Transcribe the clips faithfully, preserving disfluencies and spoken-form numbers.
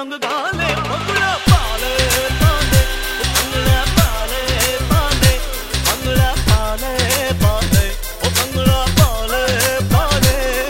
संग गाले भंगड़ा पाले पाले भंगड़ा पाले पाले भंगड़ा पाले पाले ओ भंगड़ा पाले पाले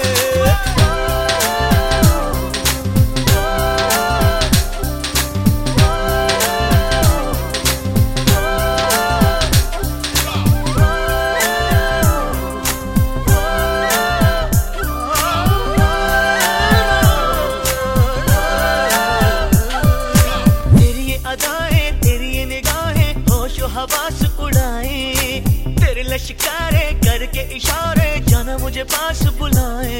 हवास उड़ाए तेरे लश्कारे करके इशारे जाना मुझे पास बुलाए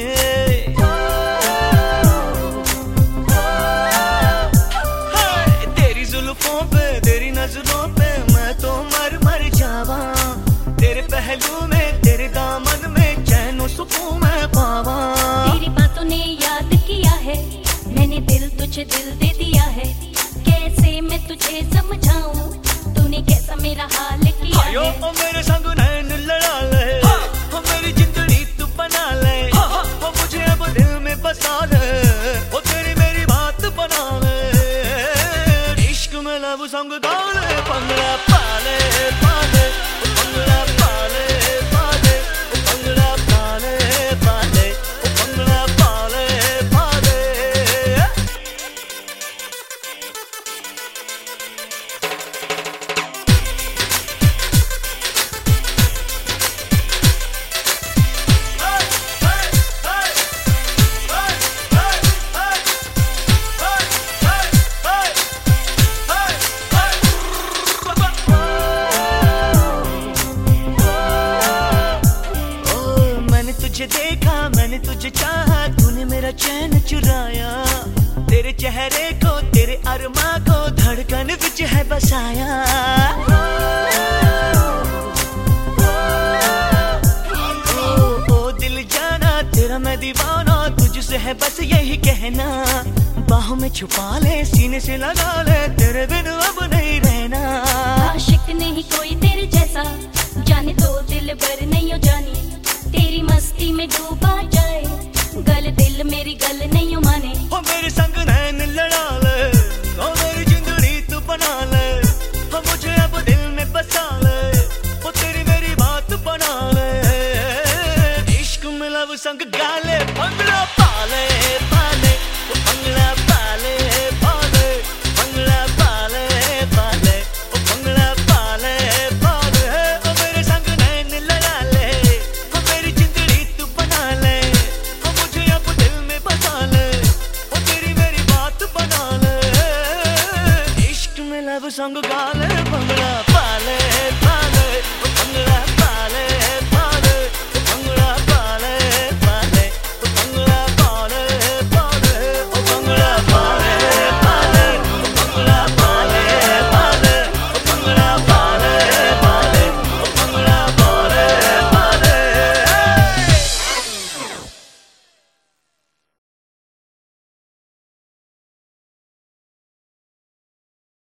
तेरी जुल्फों पे तेरी नजरों पे मैं तो मर मर जावा तेरे पहलू में तेरे दामन में चैन सुकून मैं पावा तेरी बातों ने याद किया है मैंने दिल तुझे दिल दे दिया है कैसे मैं तुझे समझाऊं तूने कैसा मेरा हाल किया है ओ मेरे संग नैन लड़ा ले ओ मेरी जिंदड़ी तू बना ले ओ मुझे अब दिल में बसा ले ओ तेरी मेरी बात बना ले इश्क में लब संग गाले भंगड़ा पाले पाले भंगड़ा पाले पाले भंगड़ा पाले पाले भंगड़ा पाले पाले तुझे देखा मैंने तुझे चाहा तूने मेरा चैन चुराया तेरे चेहरे को तेरे अरमा को धड़कन विच है बसाया ओ, ओ दिल जाना तेरा मैं दीवाना तुझसे है बस यही कहना बाहों में छुपा ले सीने से लगा ले तेरे बिन अब नहीं रहना आशिक नहीं कोई तेरे जैसा जाने तो दिल भर नहीं हो जानी तेरी मस्ती में डूबा जाए गल दिल मेरी गल नहीं माने ओ मेरे संग नैन लड़ा